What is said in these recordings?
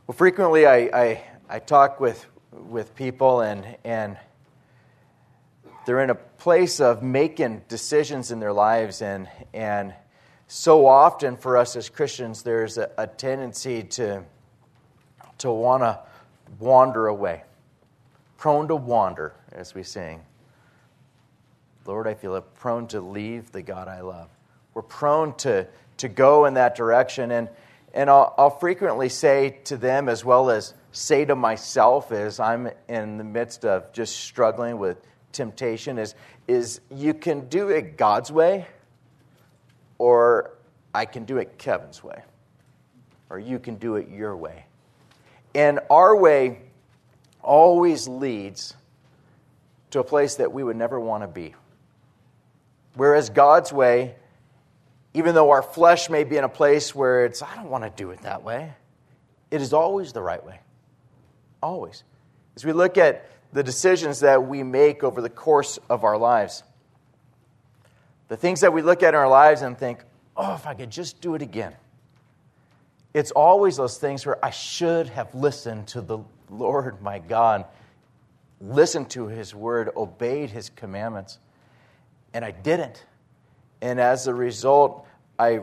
Well, frequently I talk with people and they're in a place of making decisions in their lives, and so often for us as Christians there's a tendency to want to wander away, prone to wander, as we sing. Lord, I feel it, prone to leave the God I love. We're prone to go in that direction, and I'll frequently say to them, as well as say to myself as I'm in the midst of just struggling with temptation, is you can do it God's way, or I can do it Kevin's way, or you can do it your way. And our way always leads to a place that we would never want to be. Whereas God's way, even though our flesh may be in a place where it's, I don't want to do it that way, it is always the right way. Always. As we look at the decisions that we make over the course of our lives, the things that we look at in our lives and think, oh, if I could just do it again. It's always those things where I should have listened to the Lord my God, listened to His word, obeyed His commandments, and I didn't. And as a result, I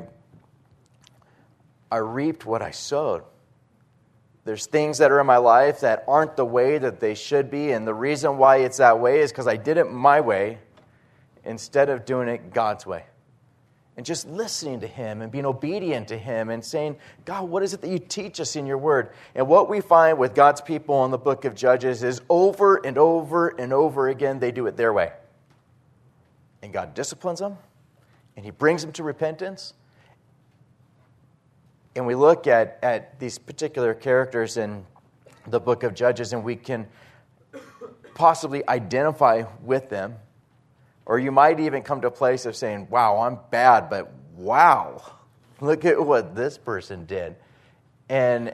reaped what I sowed. There's things that are in my life that aren't the way that they should be, and the reason why it's that way is because I did it my way instead of doing it God's way. And just listening to Him and being obedient to Him and saying, God, what is it that you teach us in your word? And what we find with God's people in the book of Judges is over and over and over again, they do it their way. And God disciplines them, and He brings them to repentance. And we look at these particular characters in the book of Judges, and we can possibly identify with them. Or you might even come to a place of saying, wow, I'm bad, but wow, look at what this person did. And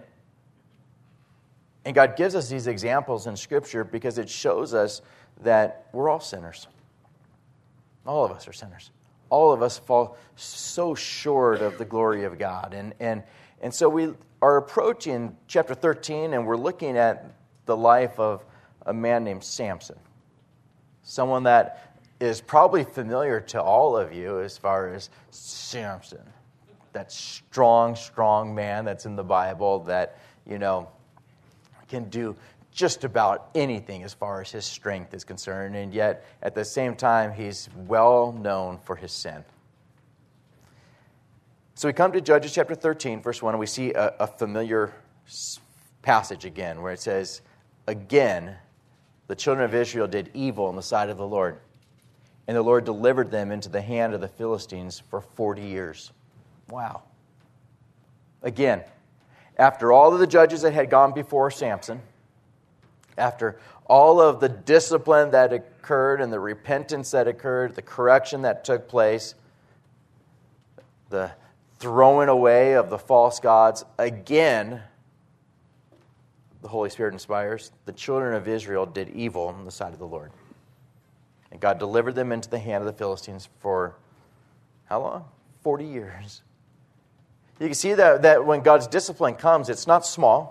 God gives us these examples in Scripture because it shows us that we're all sinners. All of us are sinners. All of us fall so short of the glory of God. And so we are approaching chapter 13, and we're looking at the life of a man named Samson. Someone that is probably familiar to all of you as far as Samson. That strong man that's in the Bible that, can do just about anything as far as his strength is concerned, and yet at the same time he's well known for his sin. So we come to Judges chapter 13, verse 1, and we see a familiar passage again where it says, again, the children of Israel did evil in the sight of the Lord, and the Lord delivered them into the hand of the Philistines for 40 years. Wow. Again, after all of the judges that had gone before Samson, after all of the discipline that occurred and the repentance that occurred, the correction that took place, the throwing away of the false gods, again, the Holy Spirit inspires, the children of Israel did evil in the sight of the Lord. And God delivered them into the hand of the Philistines for how long? 40 years. You can see that when God's discipline comes, it's not small.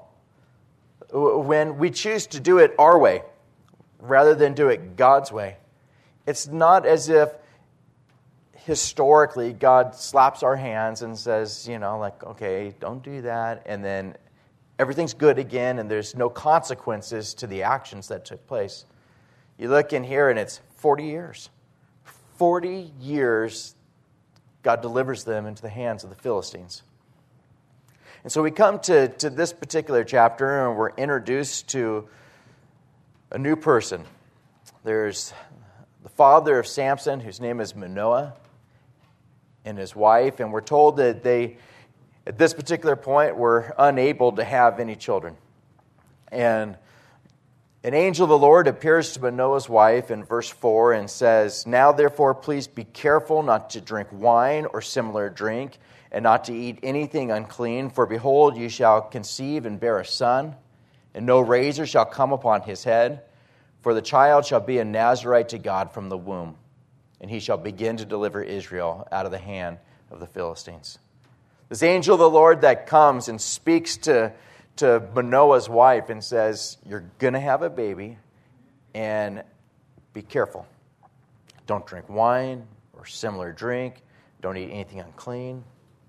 When we choose to do it our way, rather than do it God's way, it's not as if historically God slaps our hands and says, okay, don't do that, and then everything's good again, and there's no consequences to the actions that took place. You look in here, and it's 40 years. 40 years, God delivers them into the hands of the Philistines. And so we come to this particular chapter, and we're introduced to a new person. There's the father of Samson, whose name is Manoah, and his wife, and we're told that they, at this particular point, were unable to have any children. And an angel of the Lord appears to Manoah's wife in verse 4 and says, "Now therefore please be careful not to drink wine or similar drink, and not to eat anything unclean, for behold, you shall conceive and bear a son, and no razor shall come upon his head, for the child shall be a Nazirite to God from the womb, and he shall begin to deliver Israel out of the hand of the Philistines." This angel of the Lord that comes and speaks to to Manoah's wife and says, you're going to have a baby, and be careful. Don't drink wine or similar drink. Don't eat anything unclean.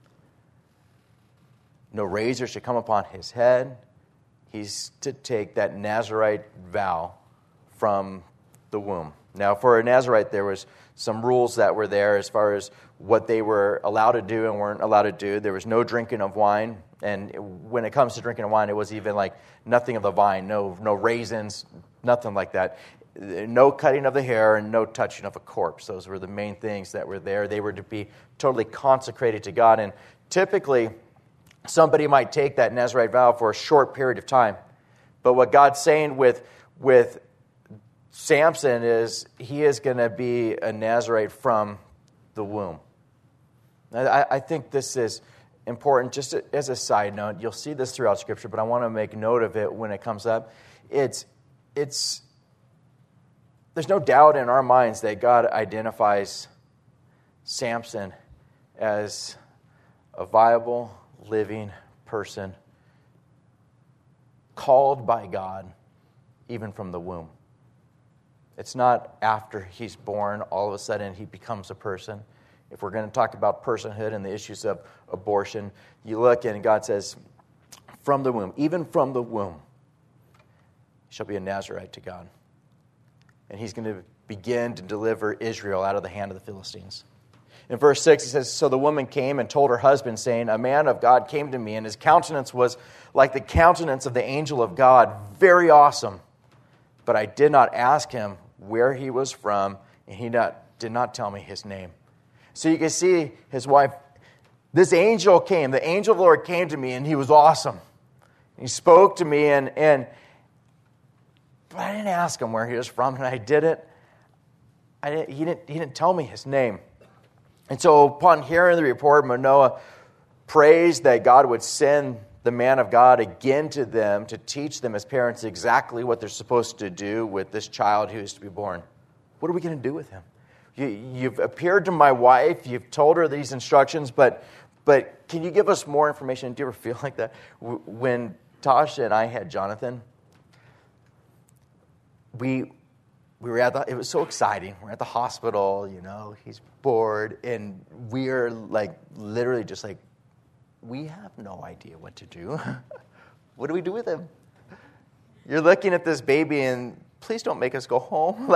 No razor should come upon his head. He's to take that Nazirite vow from the womb. Now, for a Nazirite, there was some rules that were there as far as what they were allowed to do and weren't allowed to do. There was no drinking of wine. And when it comes to drinking of wine, it was even like nothing of the vine, no raisins, nothing like that. No cutting of the hair and no touching of a corpse. Those were the main things that were there. They were to be totally consecrated to God. And typically, somebody might take that Nazirite vow for a short period of time. But what God's saying with Samson is he is going to be a Nazirite from the womb. I think this is important. Just as a side note, you'll see this throughout Scripture, but I want to make note of it when it comes up. There's no doubt in our minds that God identifies Samson as a viable, living person called by God even from the womb. It's not after he's born, all of a sudden he becomes a person. If we're going to talk about personhood and the issues of abortion, you look and God says, from the womb, even from the womb, shall be a Nazirite to God. And he's going to begin to deliver Israel out of the hand of the Philistines. In verse 6, he says, so the woman came and told her husband, saying, a man of God came to me, and his countenance was like the countenance of the angel of God, very awesome. But I did not ask him where he was from, and he did not tell me his name. So you can see his wife, this angel came, the angel of the Lord came to me, and he was awesome. He spoke to me, but I didn't ask him where he was from, and I did it. He didn't tell me his name. And so upon hearing the report, Manoah prays that God would send the man of God again to them to teach them as parents exactly what they're supposed to do with this child who is to be born. What are we going to do with him? You've appeared to my wife. You've told her these instructions, but can you give us more information? Do you ever feel like that? When Tasha and I had Jonathan, we were it was so exciting. We're at the hospital, he's bored, and we are literally just we have no idea what to do. What do we do with him? You're looking at this baby, and please don't make us go home.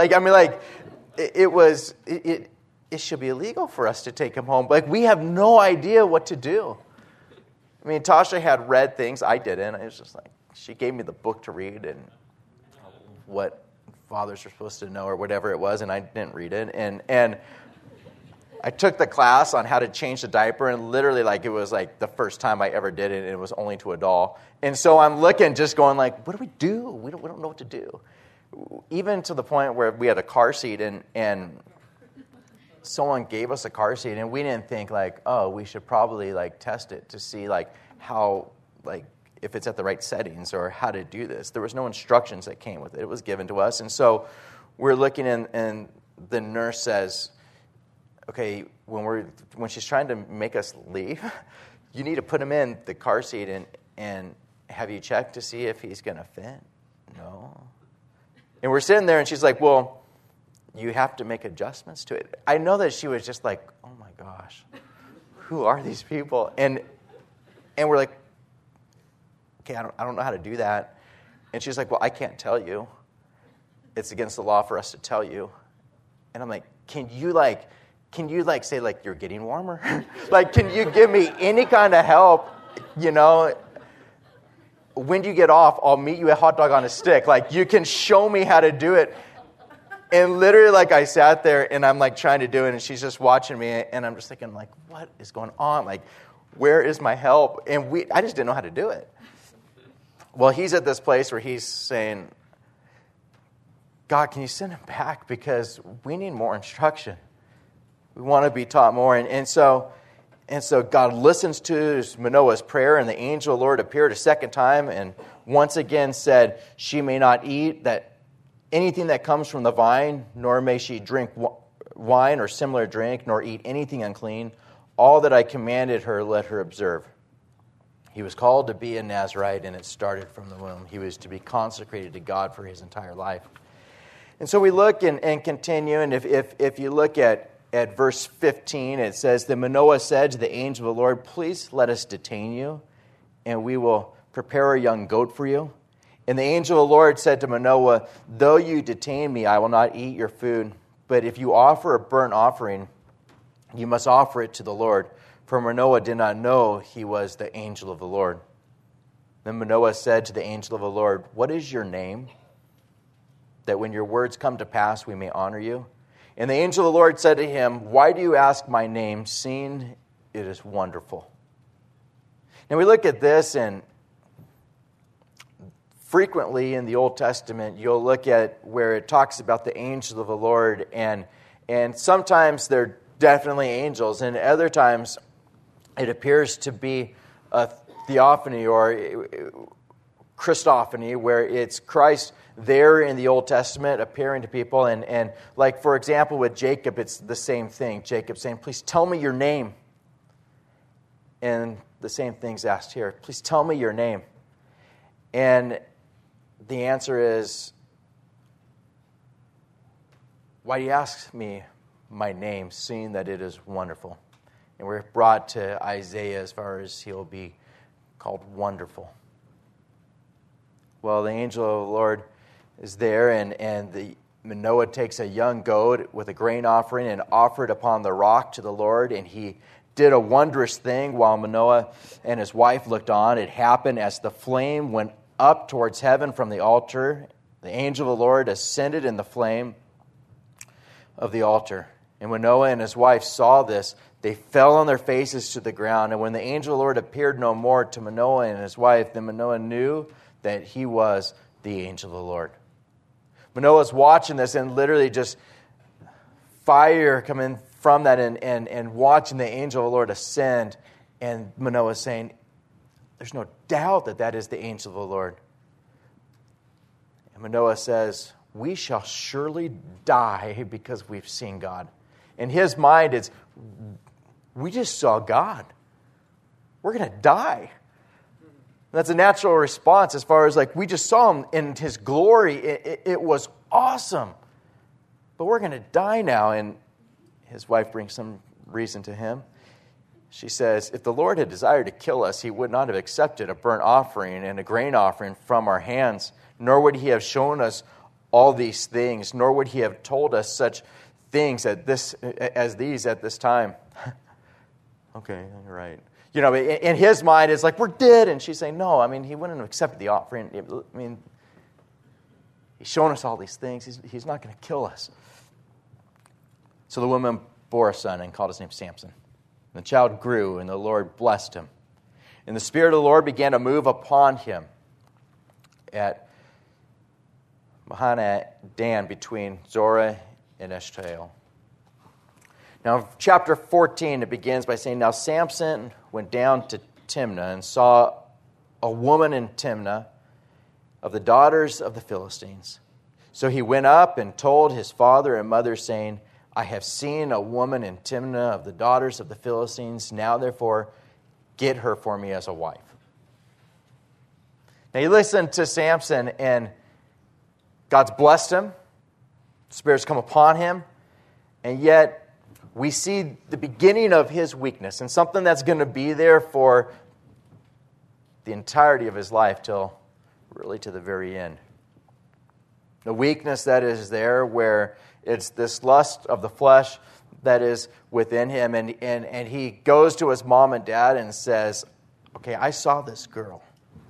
It should be illegal for us to take him home. We have no idea what to do. I mean, Tasha had read things. I didn't. I was just she gave me the book to read and what fathers are supposed to know or whatever it was, and I didn't read it. And I took the class on how to change the diaper, and literally it was the first time I ever did it, and it was only to a doll. And so I'm looking, just going what do we do? We don't know what to do. Even to the point where we had a car seat, and someone gave us a car seat, and we didn't think we should probably test it to see how if it's at the right settings or how to do this. There was no instructions that came with it. It was given to us. And so we're looking, and the nurse says, okay, when she's trying to make us leave, you need to put him in the car seat and have you checked to see if he's going to fit? No. And we're sitting there, and she's like, well, you have to make adjustments to it. I know that she was just oh my gosh, who are these people? And we're like, okay, I don't know how to do that. And she's like, well, I can't tell you. It's against the law for us to tell you. And I'm like, can you say you're getting warmer? Can you give me any kind of help? When do you get off? I'll meet you at Hot Dog on a Stick. You can show me how to do it. And literally, I sat there, and I'm trying to do it, and she's just watching me, and I'm just thinking, what is going on? Where is my help? And I just didn't know how to do it. Well, he's at this place where he's saying, God, can you send him back? Because we need more instruction. We want to be taught more. And so God listens to Manoah's prayer, and the angel of the Lord appeared a second time and once again said, she may not eat anything that comes from the vine, nor may she drink wine or similar drink, nor eat anything unclean. All that I commanded her, let her observe. He was called to be a Nazirite, and it started from the womb. He was to be consecrated to God for his entire life. And so we look and continue, and if you look at verse 15, it says, Then Manoah said to the angel of the Lord, Please let us detain you, and we will prepare a young goat for you. And the angel of the Lord said to Manoah, Though you detain me, I will not eat your food. But if you offer a burnt offering, you must offer it to the Lord. For Manoah did not know he was the angel of the Lord. Then Manoah said to the angel of the Lord, What is your name? That when your words come to pass, we may honor you. And the angel of the Lord said to him, Why do you ask my name, seeing it is wonderful? Now we look at this, and frequently in the Old Testament, you'll look at where it talks about the angel of the Lord, and sometimes they're definitely angels, and other times it appears to be a theophany or Christophany, where it's Christ there in the Old Testament appearing to people. And like, for example, with Jacob, it's the same thing. Jacob saying, Please tell me your name. And the same thing's asked here. Please tell me your name. And the answer is, why do you ask me my name, seeing that it is wonderful? And we're brought to Isaiah as far as he'll be called wonderful. Well, the angel of the Lord is there, and Manoah takes a young goat with a grain offering and offered upon the rock to the Lord, and he did a wondrous thing while Manoah and his wife looked on. It happened as the flame went up towards heaven from the altar. The angel of the Lord ascended in the flame of the altar. And when Manoah and his wife saw this, they fell on their faces to the ground. And when the angel of the Lord appeared no more to Manoah and his wife, then Manoah knew that he was the angel of the Lord. Manoah's watching this, and literally just fire coming from that, and watching the angel of the Lord ascend. And Manoah saying, There's no doubt that that is the angel of the Lord. And Manoah says, We shall surely die because we've seen God. In his mind, it's, we just saw God. We're going to die. That's a natural response as far as like, we just saw him in his glory. It was awesome. But we're going to die now. And his wife brings some reason to him. She says, If the Lord had desired to kill us, he would not have accepted a burnt offering and a grain offering from our hands, nor would he have shown us all these things, nor would he have told us such things as these at this time. Okay, you're right. You know, in his mind, it's like, we're dead. And she's saying, no, I mean, he wouldn't have accepted the offering. I mean, he's shown us all these things. He's not going to kill us. So the woman bore a son and called his name Samson. And the child grew, and the Lord blessed him. And the Spirit of the Lord began to move upon him at Mahaneh Dan between Zorah and Eshtaol. Now, chapter 14, it begins by saying, Now Samson went down to Timnah and saw a woman in Timnah of the daughters of the Philistines. So he went up and told his father and mother, saying, I have seen a woman in Timnah of the daughters of the Philistines. Now, therefore, get her for me as a wife. Now, you listen to Samson, and God's blessed him. The Spirit's come upon him. And yet, we see the beginning of his weakness, and something that's going to be there for the entirety of his life till really to the very end. The weakness that is there, where it's this lust of the flesh that is within him, and he goes to his mom and dad and says, okay, I saw this girl,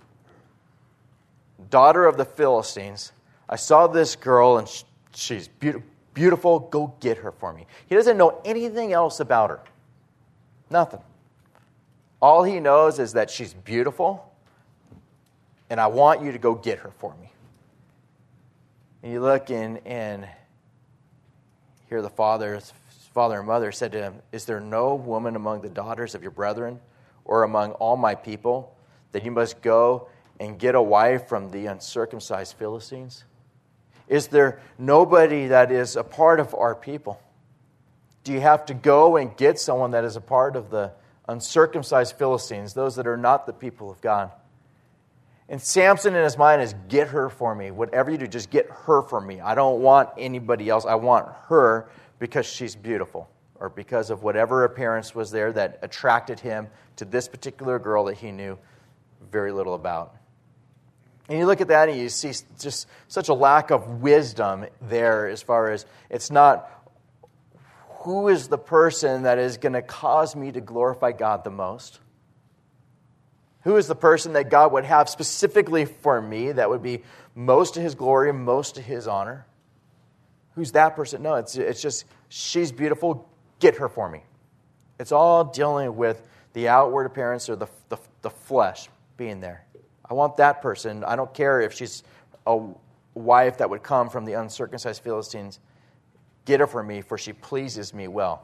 daughter of the Philistines. I saw this girl, and she's beautiful, go get her for me. He doesn't know anything else about her. Nothing. All he knows is that she's beautiful, and I want you to go get her for me. And you look and hear the father and mother said to him, Is there no woman among the daughters of your brethren or among all my people that you must go and get a wife from the uncircumcised Philistines? Is there nobody that is a part of our people? Do you have to go and get someone that is a part of the uncircumcised Philistines, those that are not the people of God. And Samson in his mind is, get her for me. Whatever you do, just get her for me. I don't want anybody else. I want her because she's beautiful, or because of whatever appearance was there that attracted him to this particular girl that he knew very little about. And you look at that and you see just such a lack of wisdom there, as far as it's not who is the person that is going to cause me to glorify God the most. Who is the person that God would have specifically for me that would be most to his glory, most to his honor? Who's that person? No, it's just, she's beautiful, get her for me. It's all dealing with the outward appearance or the flesh being there. I want that person. I don't care if she's a wife that would come from the uncircumcised Philistines. Get her for me, for she pleases me well.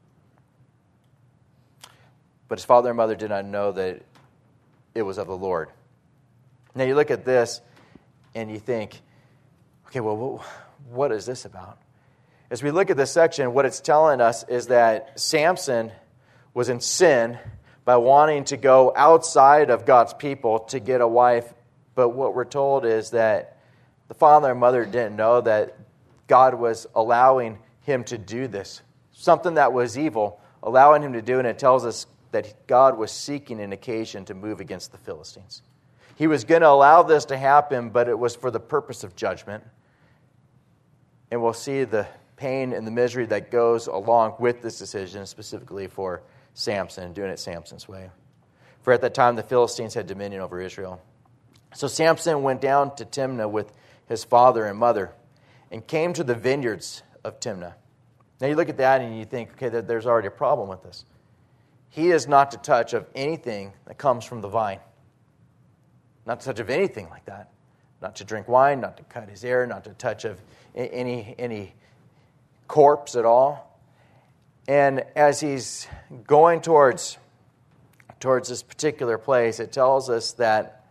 But his father and mother did not know that it was of the Lord. Now you look at this and you think, okay, well, what is this about? As we look at this section, what it's telling us is that Samson was in sin by wanting to go outside of God's people to get a wife. But what we're told is that the father and mother didn't know that God was allowing him to do this. Something that was evil, allowing him to do it. And it tells us that God was seeking an occasion to move against the Philistines. He was going to allow this to happen, but it was for the purpose of judgment. And we'll see the pain and the misery that goes along with this decision, specifically for Samson, doing it Samson's way. For at that time, the Philistines had dominion over Israel. So Samson went down to Timnah with his father and mother and came to the vineyards of Timnah. Now you look at that and you think, okay, there's already a problem with this. He is not to touch of anything that comes from the vine. Not to touch of anything like that. Not to drink wine, not to cut his hair, not to touch of any corpse at all. And as he's going towards this particular place, it tells us that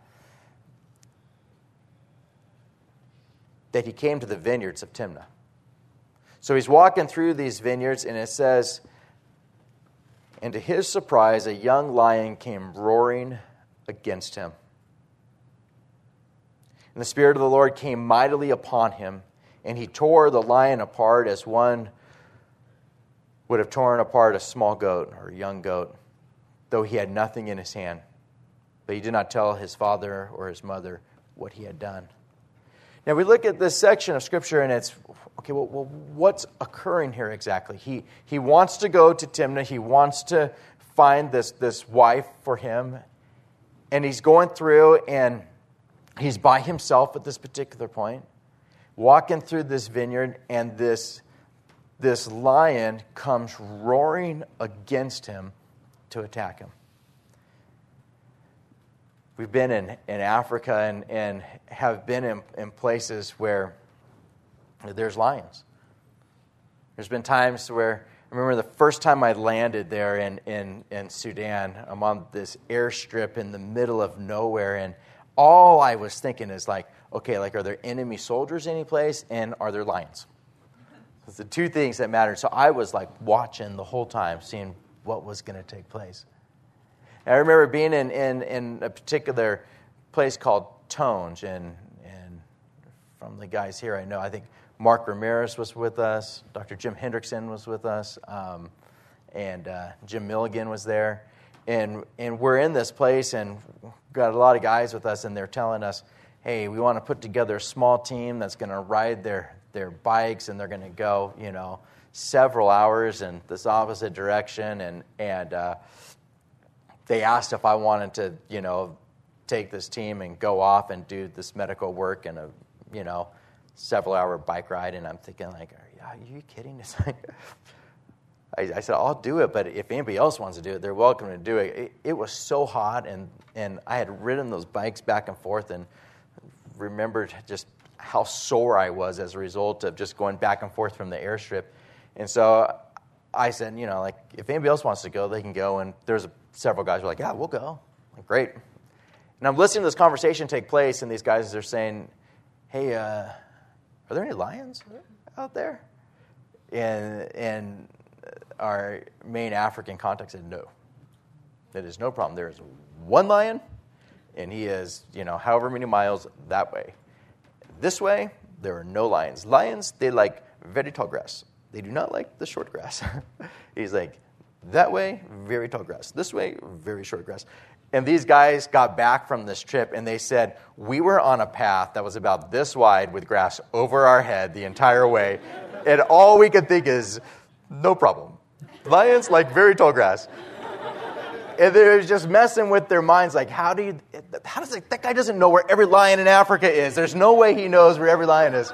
he came to the vineyards of Timnah. So he's walking through these vineyards, and it says, and to his surprise, a young lion came roaring against him. And the Spirit of the Lord came mightily upon him, and he tore the lion apart as one would have torn apart a small goat or a young goat, though he had nothing in his hand. But he did not tell his father or his mother what he had done. Now we look at this section of Scripture and it's, okay, well what's occurring here exactly? He wants to go to Timnah. He wants to find this wife for him. And he's going through and he's by himself at this particular point, walking through this vineyard, and this lion comes roaring against him to attack him. We've been in Africa and have been in places where there's lions. There's been times where, I remember the first time I landed there in Sudan, I'm on this airstrip in the middle of nowhere, and all I was thinking is like, okay, like, are there enemy soldiers any place, and are there lions? It's the two things that matter. So I was like watching the whole time, seeing what was going to take place. And I remember being in a particular place called Tonge, and from the guys here I know, I think Mark Ramirez was with us, Dr. Jim Hendrickson was with us, and Jim Milligan was there. And we're in this place, and got a lot of guys with us, and they're telling us, hey, we want to put together a small team that's going to ride their bikes, and they're going to go, several hours in this opposite direction. And they asked if I wanted to, take this team and go off and do this medical work and a, several-hour bike ride. And I'm thinking, like, are you kidding? It's like, I said, I'll do it, but if anybody else wants to do it, they're welcome to do it. It was so hot, and I had ridden those bikes back and forth and remembered just how sore I was as a result of just going back and forth from the airstrip. And so I said, if anybody else wants to go, they can go. And there's several guys who were like, yeah, we'll go. I'm like, great. And I'm listening to this conversation take place, and these guys are saying, hey, are there any lions out there? And our main African contact said, no, It is no problem. There is one lion, and he is, however many miles that way. This way, there are no lions. Lions, they like very tall grass. They do not like the short grass. He's like, that way, very tall grass. This way, very short grass. And these guys got back from this trip, and they said, we were on a path that was about this wide with grass over our head the entire way. And all we could think is, no problem. Lions like very tall grass. And they were just messing with their minds, like, how does that guy doesn't know where every lion in Africa is. There's no way he knows where every lion is.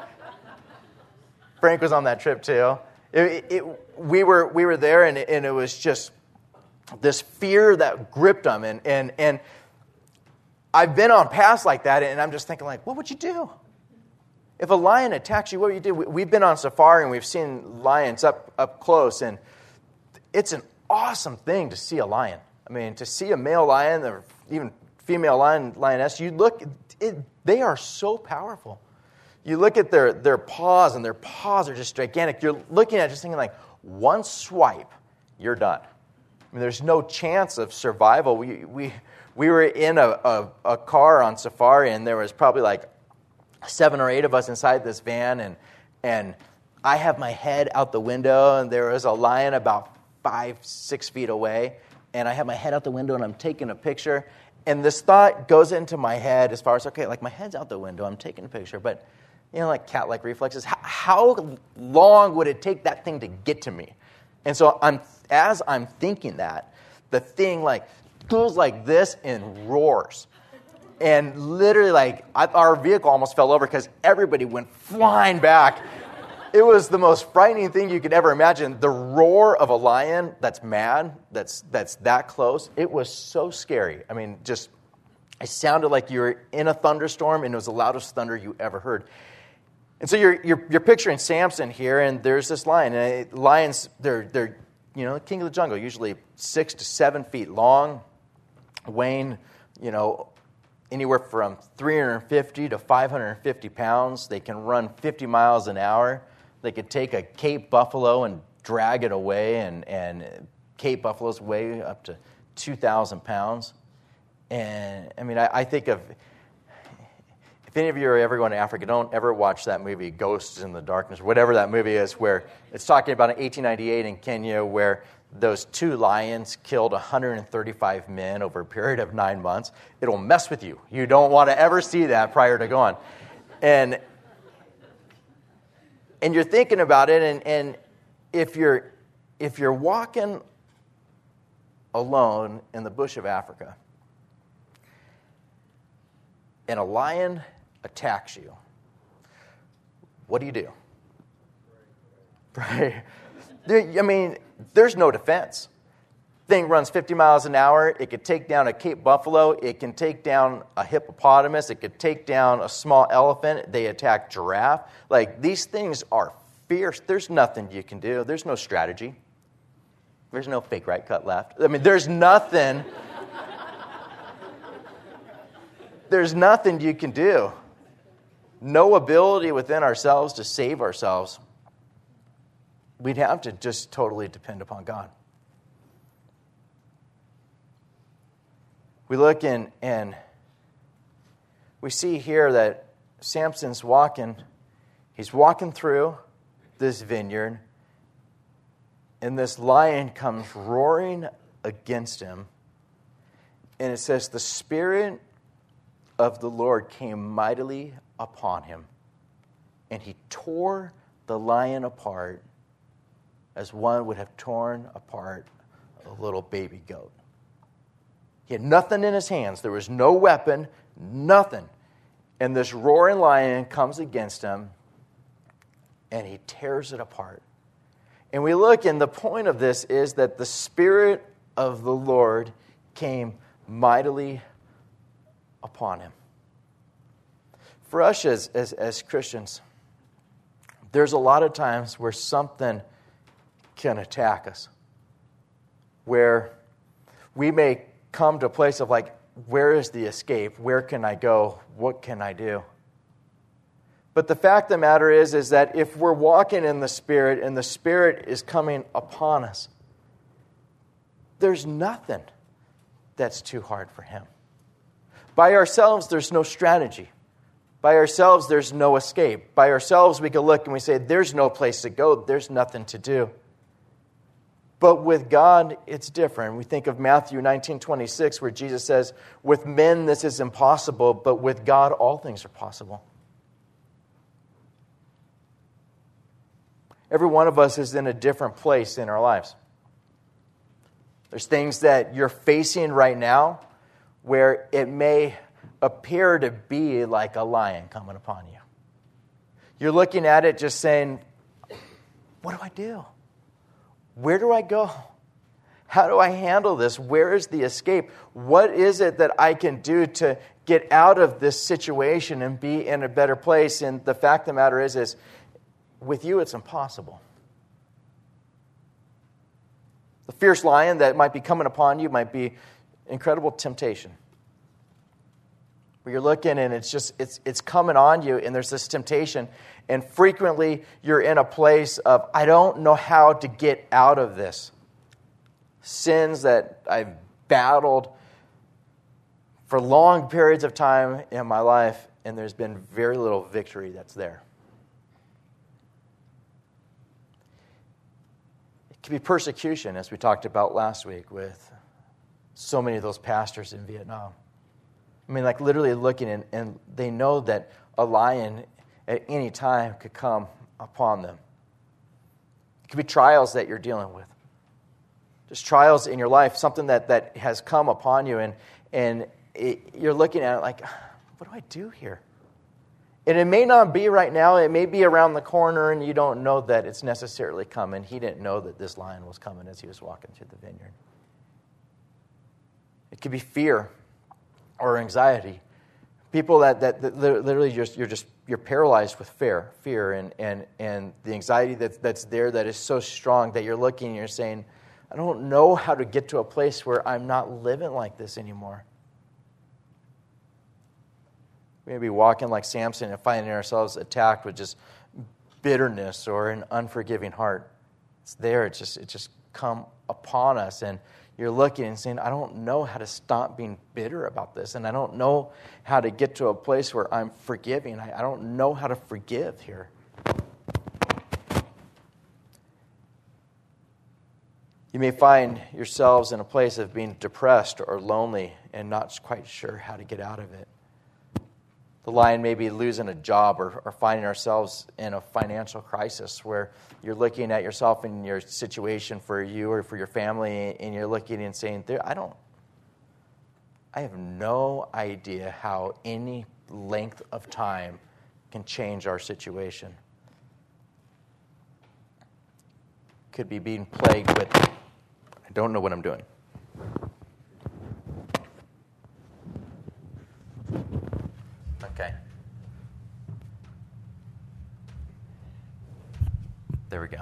Frank was on that trip too. We were there, and it was just this fear that gripped him. And I've been on paths like that, and I'm just thinking, like, what would you do? If a lion attacks you, what would you do? We've been on safari, and we've seen lions up close, and it's an awesome thing to see a lion. I mean, to see a male lion or even female lioness, they are so powerful. You look at their paws, and their paws are just gigantic. You're looking at it just thinking, like, one swipe, you're done. I mean, there's no chance of survival. We were in a car on safari, and there was probably like 7 or 8 of us inside this van, and I have my head out the window, and there was a lion about 5-6 feet away, and I have my head out the window, and I'm taking a picture, and this thought goes into my head as far as, okay, like, my head's out the window, I'm taking a picture, but, like cat-like reflexes, how long would it take that thing to get to me? And so as I'm thinking that, the thing, like, goes like this and roars. And literally, like, our vehicle almost fell over because everybody went flying back. It was the most frightening thing you could ever imagine. The roar of a lion that's mad, that's that close, it was so scary. I mean, it sounded like you were in a thunderstorm, and it was the loudest thunder you ever heard. And so you're picturing Samson here, and there's this lion. And lions, they're king of the jungle, usually 6 to 7 feet long, weighing, anywhere from 350 to 550 pounds. They can run 50 miles an hour. They could take a Cape buffalo and drag it away, and Cape buffaloes weigh up to 2,000 pounds. And, I mean, I think of, if any of you are ever going to Africa, don't ever watch that movie, Ghosts in the Darkness, whatever that movie is, where it's talking about in 1898 in Kenya, where those 2 lions killed 135 men over a period of 9 months. It'll mess with you. You don't want to ever see that prior to going. And you're thinking about it, and if you're walking alone in the bush of Africa, and a lion attacks you, what do? Right? I mean, there's no defense. Thing runs 50 miles an hour. It could take down a Cape buffalo. It can take down a hippopotamus. It could take down a small elephant. They attack giraffe. Like, these things are fierce. There's nothing you can do. There's no strategy. There's no fake right cut left. I mean, there's nothing. There's nothing you can do. No ability within ourselves to save ourselves. We'd have to just totally depend upon God. We look and we see here that Samson's walking. He's walking through this vineyard, and this lion comes roaring against him. And it says, the Spirit of the Lord came mightily upon him, and he tore the lion apart as one would have torn apart a little baby goat. He had nothing in his hands. There was no weapon, nothing. And this roaring lion comes against him, and he tears it apart. And we look, and the point of this is that the Spirit of the Lord came mightily upon him. For us as Christians, there's a lot of times where something can attack us, where we may come to a place of like, where is the escape? Where can I go? What can I do? But the fact of the matter is that if we're walking in the Spirit and the Spirit is coming upon us, there's nothing that's too hard for him. By ourselves, there's no strategy. By ourselves, there's no escape. By ourselves, we can look and we say, there's no place to go. There's nothing to do. But with God, it's different. We think of Matthew 19:26, where Jesus says, with men this is impossible, but with God all things are possible. Every one of us is in a different place in our lives. There's things that you're facing right now where it may appear to be like a lion coming upon you. You're looking at it just saying, what do I do? Where do I go? How do I handle this? Where is the escape? What is it that I can do to get out of this situation and be in a better place? And the fact of the matter is with you, it's impossible. The fierce lion that might be coming upon you might be incredible temptation. Where you're looking and it's coming on you and there's this temptation. And frequently you're in a place of, I don't know how to get out of this. Sins that I've battled for long periods of time in my life, and there's been very little victory that's there. It can be persecution, as we talked about last week with so many of those pastors in Vietnam. I mean, like literally looking and they know that a lion at any time could come upon them. It could be trials that you're dealing with. Just trials in your life, something that has come upon you, and you're looking at it like, what do I do here? And it may not be right now. It may be around the corner, and you don't know that it's necessarily coming. He didn't know that this lion was coming as he was walking through the vineyard. It could be fear or anxiety. People that literally you're paralyzed with fear and the anxiety that's there that is so strong that you're looking and you're saying, I don't know how to get to a place where I'm not living like this anymore. We may be walking like Samson and finding ourselves attacked with just bitterness or an unforgiving heart. It's there. It just come upon us, and you're looking and saying, I don't know how to stop being bitter about this, and I don't know how to get to a place where I'm forgiving. I don't know how to forgive here. You may find yourselves in a place of being depressed or lonely and not quite sure how to get out of it. The lion may be losing a job or finding ourselves in a financial crisis where you're looking at yourself and your situation for you or for your family, and you're looking and saying, I have no idea how any length of time can change our situation. Could be being plagued with, I don't know what I'm doing. Okay. There we go.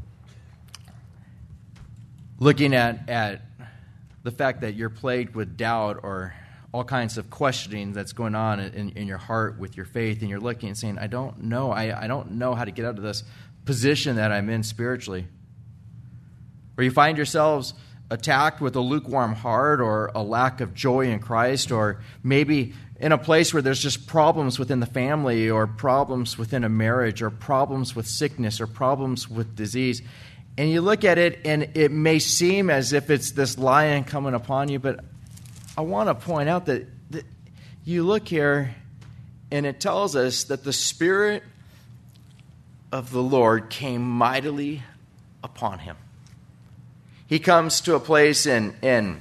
Looking at the fact that you're plagued with doubt or all kinds of questioning that's going on in your heart with your faith, and you're looking and saying, I don't know. I don't know how to get out of this position that I'm in spiritually. Or you find yourselves attacked with a lukewarm heart or a lack of joy in Christ, or maybe in a place where there's just problems within the family or problems within a marriage or problems with sickness or problems with disease. And you look at it and it may seem as if it's this lion coming upon you, but I want to point out that you look here and it tells us that the Spirit of the Lord came mightily upon him. He comes to a place in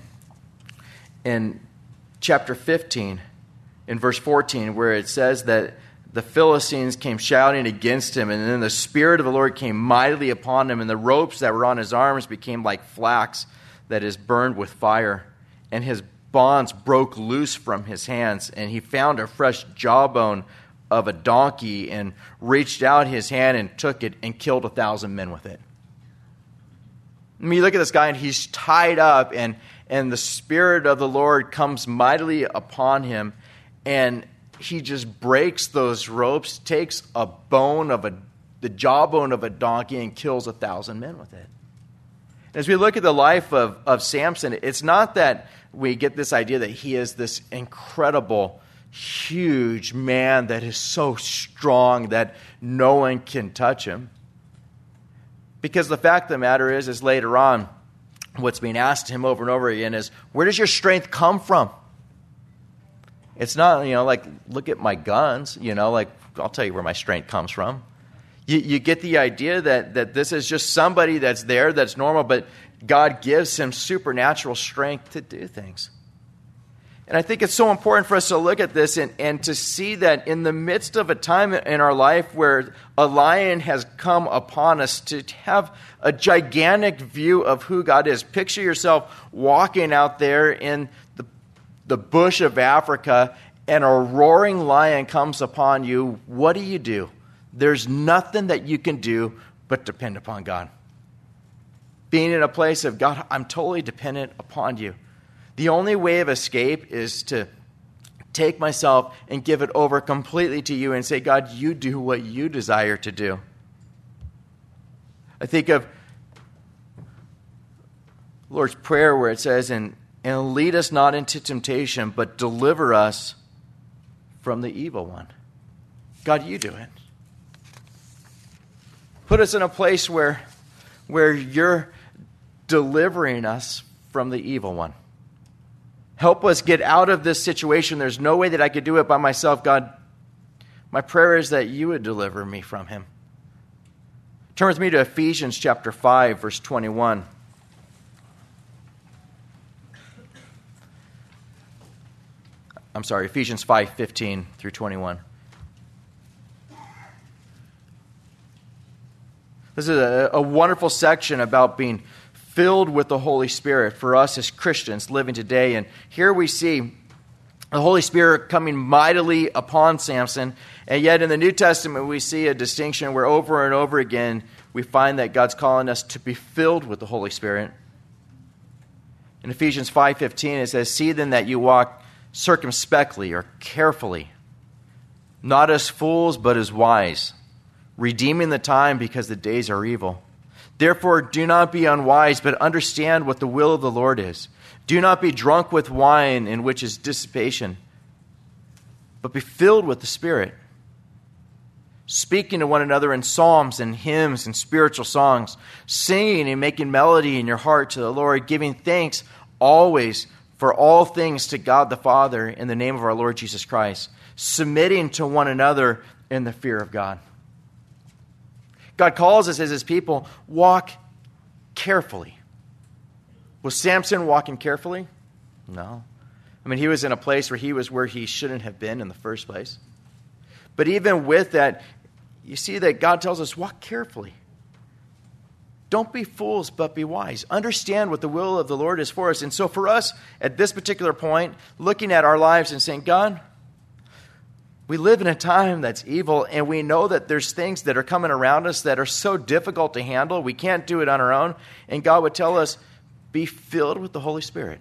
chapter 15, in verse 14, where it says that the Philistines came shouting against him, and then the Spirit of the Lord came mightily upon him, and the ropes that were on his arms became like flax that is burned with fire, and his bonds broke loose from his hands, and he found a fresh jawbone of a donkey and reached out his hand and took it and killed 1,000 men with it. I mean, you look at this guy and he's tied up, and the Spirit of the Lord comes mightily upon him, and he just breaks those ropes, takes the jawbone of a donkey, and kills 1,000 men with it. As we look at the life of Samson, it's not that we get this idea that he is this incredible, huge man that is so strong that no one can touch him. Because the fact of the matter is later on, what's being asked him over and over again is, where does your strength come from? It's not, like, look at my guns, like, I'll tell you where my strength comes from. You get the idea that this is just somebody that's there, that's normal, but God gives him supernatural strength to do things. And I think it's so important for us to look at this and to see that in the midst of a time in our life where a lion has come upon us, to have a gigantic view of who God is. Picture yourself walking out there in the bush of Africa and a roaring lion comes upon you. What do? There's nothing that you can do but depend upon God. Being in a place of, God, I'm totally dependent upon you. The only way of escape is to take myself and give it over completely to you and say, God, you do what you desire to do. I think of the Lord's Prayer where it says, and lead us not into temptation, but deliver us from the evil one. God, you do it. Put us in a place where you're delivering us from the evil one. Help us get out of this situation. There's no way that I could do it by myself. God, my prayer is that you would deliver me from him. Turn with me to Ephesians chapter 5, verse 21. I'm sorry, Ephesians 5:15 through 21. This is a wonderful section about being filled with the Holy Spirit for us as Christians living today. And here we see the Holy Spirit coming mightily upon Samson. And yet in the New Testament, we see a distinction where over and over again, we find that God's calling us to be filled with the Holy Spirit. In Ephesians 5:15, it says, see then that you walk circumspectly or carefully, not as fools, but as wise, redeeming the time because the days are evil. Therefore, do not be unwise, but understand what the will of the Lord is. Do not be drunk with wine, in which is dissipation, but be filled with the Spirit, speaking to one another in psalms and hymns and spiritual songs, singing and making melody in your heart to the Lord, giving thanks always for all things to God the Father in the name of our Lord Jesus Christ, submitting to one another in the fear of God. God calls us as his people, walk carefully. Was Samson walking carefully? No. I mean, he was in a place where he shouldn't have been in the first place. But even with that, you see that God tells us, walk carefully. Don't be fools, but be wise. Understand what the will of the Lord is for us. And so for us, at this particular point, looking at our lives and saying, God, we live in a time that's evil, and we know that there's things that are coming around us that are so difficult to handle. We can't do it on our own. And God would tell us, be filled with the Holy Spirit.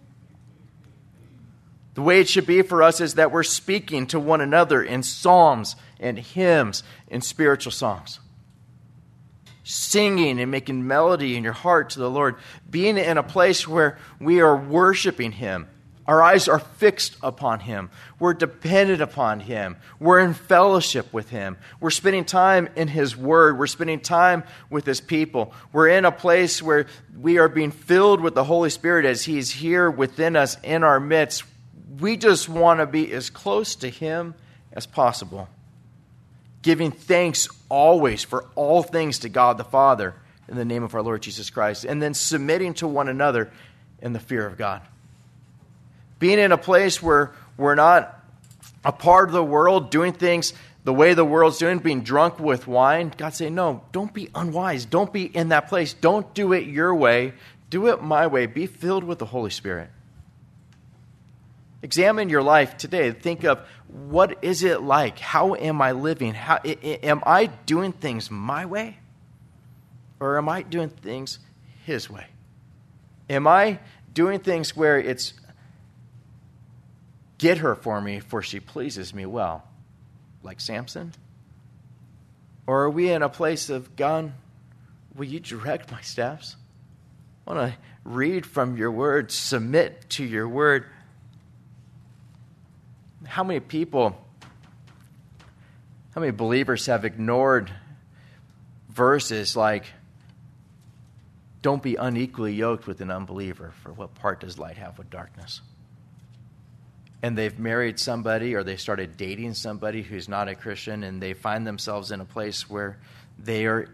The way it should be for us is that we're speaking to one another in psalms and hymns and spiritual songs. Singing and making melody in your heart to the Lord. Being in a place where we are worshiping him. Our eyes are fixed upon him. We're dependent upon him. We're in fellowship with him. We're spending time in his word. We're spending time with his people. We're in a place where we are being filled with the Holy Spirit as he's here within us, in our midst. We just want to be as close to him as possible. Giving thanks always for all things to God the Father in the name of our Lord Jesus Christ. And then submitting to one another in the fear of God. Being in a place where we're not a part of the world, doing things the way the world's doing, being drunk with wine. God saying, no, don't be unwise. Don't be in that place. Don't do it your way. Do it my way. Be filled with the Holy Spirit. Examine your life today. Think of, what is it like? How am I living? Am I doing things my way? Or am I doing things his way? Am I doing things where it's, get her for me, for she pleases me well, like Samson? Or are we in a place of, God, will you direct my steps? I want to read from your word, submit to your word. How many believers have ignored verses like, don't be unequally yoked with an unbeliever, for what part does light have with darkness? And they've married somebody or they started dating somebody who's not a Christian, and they find themselves in a place where they are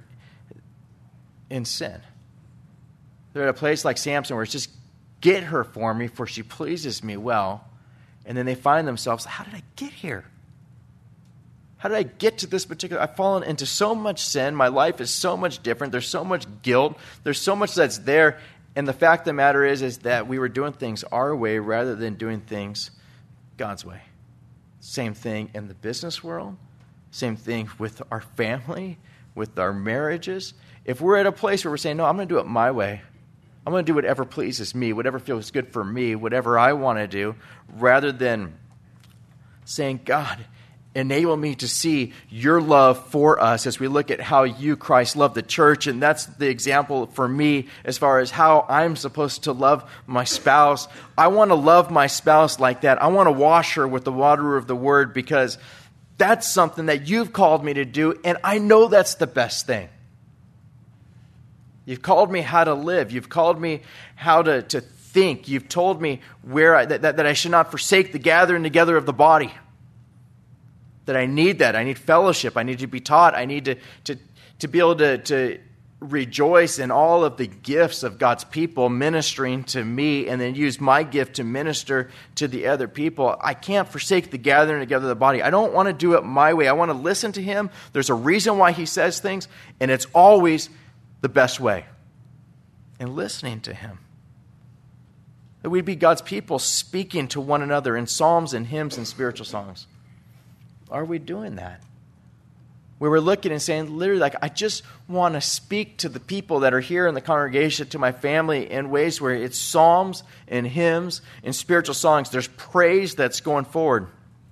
in sin. They're at a place like Samson where it's just, get her for me, for she pleases me well. And then they find themselves, how did I get here? How did I get to this particular? I've fallen into so much sin. My life is so much different. There's so much guilt. There's so much that's there. And the fact of the matter is that we were doing things our way rather than doing things God's way. Same thing in the business world. Same thing with our family, with our marriages. If we're at a place where we're saying, no, I'm going to do it my way. I'm going to do whatever pleases me, whatever feels good for me, whatever I want to do, rather than saying, God, enable me to see your love for us as we look at how you, Christ, love the church. And that's the example for me as far as how I'm supposed to love my spouse. I want to love my spouse like that. I want to wash her with the water of the word, because that's something that you've called me to do, and I know that's the best thing. You've called me how to live. You've called me how to think. You've told me that I should not forsake the gathering together of the body. That I need that. I need fellowship. I need to be taught. I need to be able to rejoice in all of the gifts of God's people ministering to me, and then use my gift to minister to the other people. I can't forsake the gathering together of the body. I don't want to do it my way. I want to listen to him. There's a reason why he says things, and it's always the best way. And listening to him. That we'd be God's people speaking to one another in psalms and hymns and spiritual songs. Are we doing that? Where we're looking and saying, literally, like, I just want to speak to the people that are here in the congregation, to my family, in ways where it's psalms and hymns and spiritual songs. There's praise that's going forward.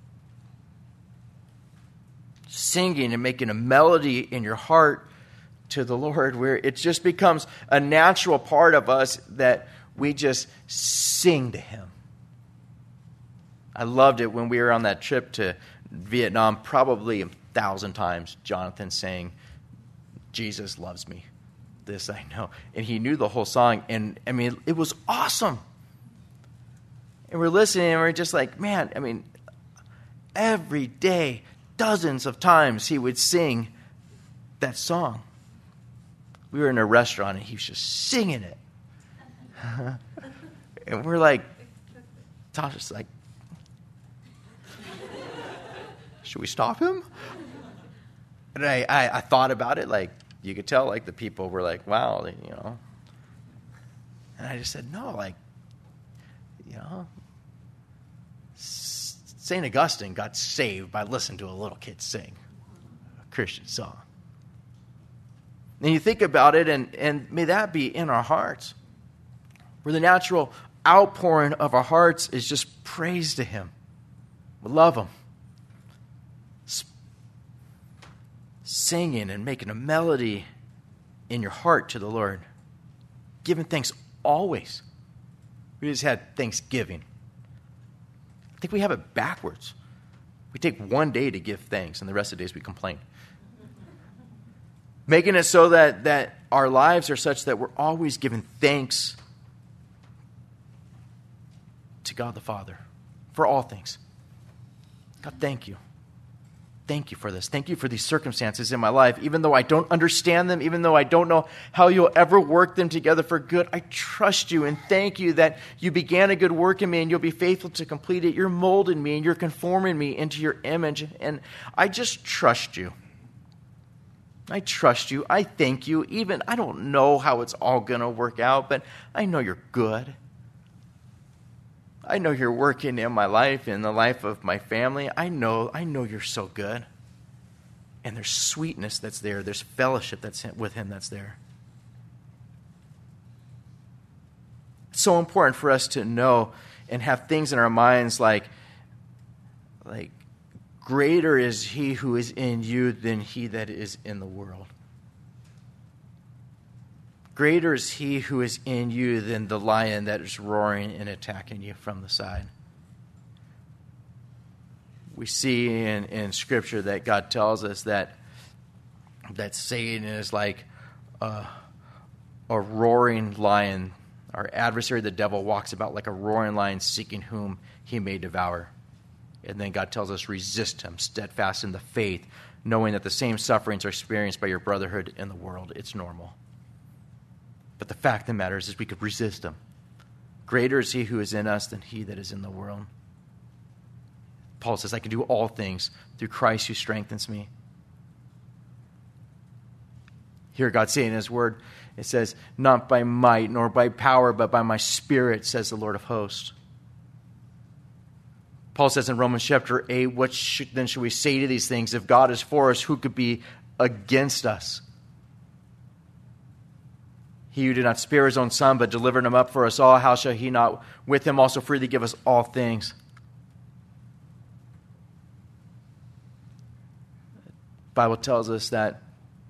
Singing and making a melody in your heart to the Lord, where it just becomes a natural part of us that we just sing to him. I loved it when we were on that trip to Vietnam, probably 1,000 times, Jonathan saying, Jesus loves me. This I know. And he knew the whole song. And I mean, it was awesome. And we're listening and we're just like, man, I mean, every day, dozens of times he would sing that song. We were in a restaurant and he was just singing it. And we're like, Tasha's like, should we stop him? And I thought about it, like, you could tell, like, the people were like, wow, you know. And I just said, no, like, you know, St. Augustine got saved by listening to a little kid sing a Christian song. And you think about it, and may that be in our hearts, where the natural outpouring of our hearts is just praise to him. We love him. Singing and making a melody in your heart to the Lord. Giving thanks always. We just had Thanksgiving. I think we have it backwards. We take one day to give thanks, and the rest of the days we complain. Making it so that our lives are such that we're always giving thanks to God the Father for all things. God, thank you. Thank you for this. Thank you for these circumstances in my life. Even though I don't understand them, even though I don't know how you'll ever work them together for good, I trust you and thank you that you began a good work in me and you'll be faithful to complete it. You're molding me and you're conforming me into your image. And I just trust you. I trust you. I thank you. Even I don't know how it's all going to work out, but I know you're good. I know you're working in my life, in the life of my family. I know you're so good. And there's sweetness that's there. There's fellowship that's with him that's there. It's so important for us to know and have things in our minds like greater is he who is in you than he that is in the world. greater is he who is in you than the lion that is roaring and attacking you from the side. We see in Scripture that God tells us that Satan is like a roaring lion. Our adversary, the devil, walks about like a roaring lion seeking whom he may devour. And then God tells us, resist him, steadfast in the faith, knowing that the same sufferings are experienced by your brotherhood in the world. It's normal. But the fact of the matter is we could resist him. Greater is he who is in us than he that is in the world. Paul says, I can do all things through Christ who strengthens me. Here God saying in his word, it says, not by might nor by power, but by my Spirit, says the Lord of hosts. Paul says in Romans chapter 8, what then should we say to these things? If God is for us, who could be against us? He who did not spare his own son, but delivered him up for us all, how shall he not with him also freely give us all things? The Bible tells us that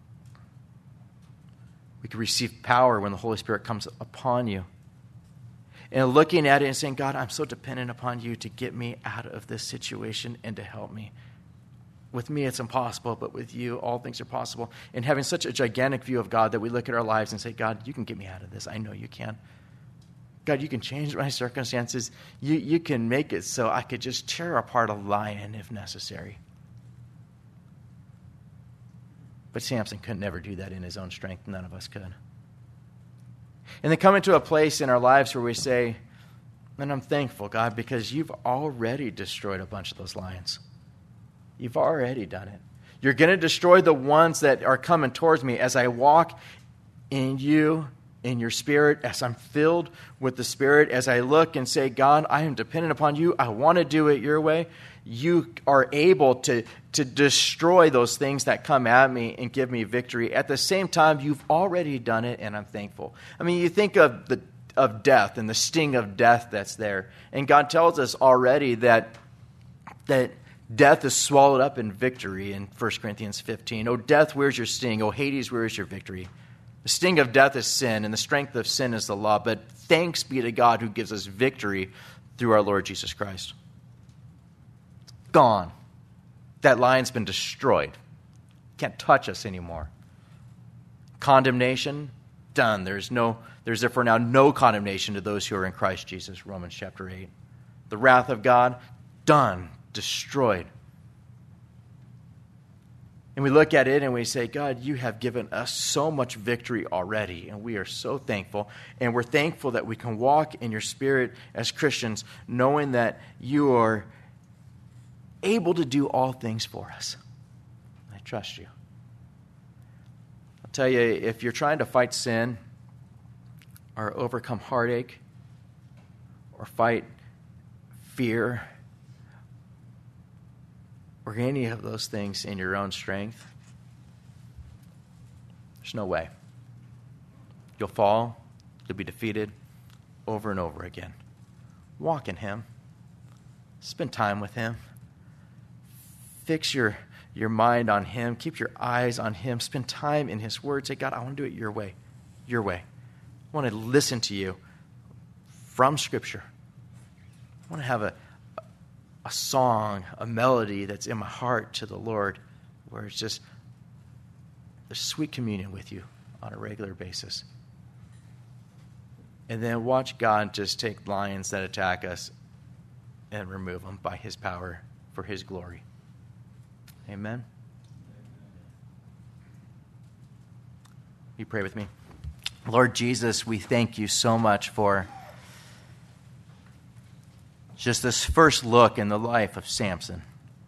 we can receive power when the Holy Spirit comes upon you. And looking at it and saying, God, I'm so dependent upon you to get me out of this situation and to help me. With me, it's impossible, but with you, all things are possible. And having such a gigantic view of God that we look at our lives and say, God, you can get me out of this. I know you can. God, you can change my circumstances. You can make it so I could just tear apart a lion if necessary. But Samson could never do that in his own strength. None of us could. And then come into a place in our lives where we say, and I'm thankful, God, because you've already destroyed a bunch of those lions. You've already done it. You're going to destroy the ones that are coming towards me as I walk in you, in your Spirit, as I'm filled with the Spirit, as I look and say, God, I am dependent upon you. I want to do it your way. You are able to destroy those things that come at me and give me victory. At the same time, you've already done it, and I'm thankful. I mean, you think of death and the sting of death that's there. And God tells us already that death is swallowed up in victory in 1 Corinthians 15. Oh, death, where's your sting? Oh, Hades, where is your victory? The sting of death is sin, and the strength of sin is the law. But thanks be to God who gives us victory through our Lord Jesus Christ. Gone. That lion's been destroyed. Can't touch us anymore. Condemnation, done. There's therefore now no condemnation to those who are in Christ Jesus, Romans chapter 8. The wrath of God, done, destroyed. And we look at it and we say, God, you have given us so much victory already, and we are so thankful. And we're thankful that we can walk in your Spirit as Christians, knowing that you are able to do all things for us. I trust you. I'll tell you, if you're trying to fight sin or overcome heartache or fight fear or any of those things in your own strength, there's no way. You'll fall, you'll be defeated over and over again. Walk in him. Spend time with him. Fix your mind on him. Keep your eyes on him. Spend time in his word. Say, God, I want to do it your way. Your way. I want to listen to you from Scripture. I want to have a song, a melody that's in my heart to the Lord, where it's just there's sweet communion with you on a regular basis. And then watch God just take lions that attack us and remove them by his power for his glory. Amen. You pray with me. Lord Jesus, we thank you so much for just this first look in the life of Samson.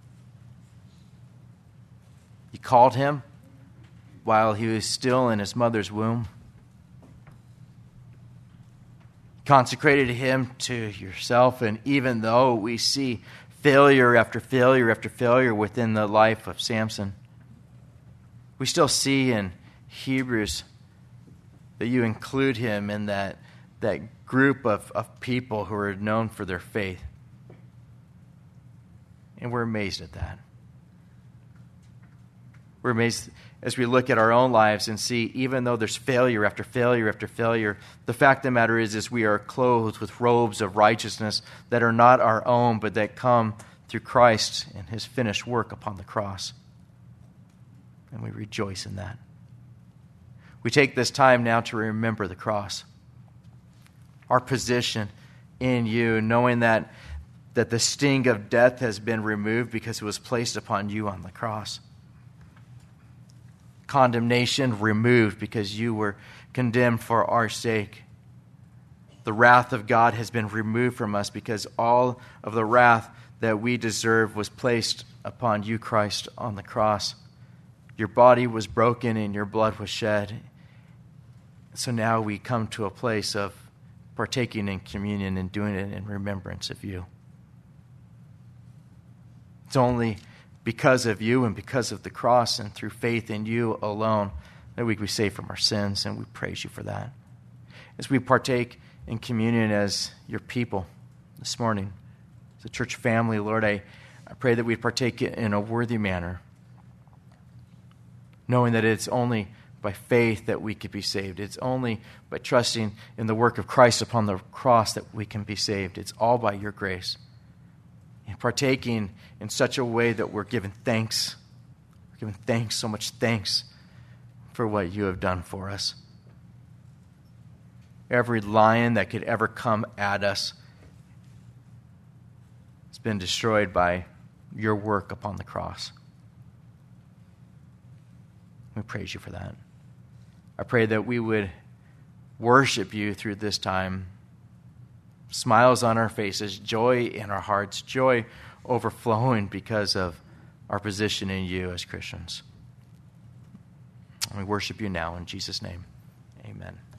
You called him while he was still in his mother's womb. Consecrated him to yourself, and even though we see failure after failure after failure within the life of Samson, we still see in Hebrews that you include him in that group of people who are known for their faith. And we're amazed at that. We're amazed as we look at our own lives and see, even though there's failure after failure after failure, the fact of the matter is we are clothed with robes of righteousness that are not our own, but that come through Christ and his finished work upon the cross. And we rejoice in that. We take this time now to remember the cross, our position in you, knowing that the sting of death has been removed because it was placed upon you on the cross. Condemnation removed because you were condemned for our sake. The wrath of God has been removed from us because all of the wrath that we deserve was placed upon you, Christ, on the cross. Your body was broken and your blood was shed. So now we come to a place of partaking in communion and doing it in remembrance of you. It's only because of you and because of the cross and through faith in you alone that we can be saved from our sins, and we praise you for that. As we partake in communion as your people this morning, as a church family, Lord, I pray that we partake it in a worthy manner, knowing that it's only by faith that we could be saved. It's only by trusting in the work of Christ upon the cross that we can be saved. It's all by your grace. And partaking in such a way that we're giving thanks. We're giving thanks, so much thanks for what you have done for us. Every lion that could ever come at us has been destroyed by your work upon the cross. We praise you for that. I pray that we would worship you through this time. Smiles on our faces, joy in our hearts, joy overflowing because of our position in you as Christians. And we worship you now in Jesus' name. Amen.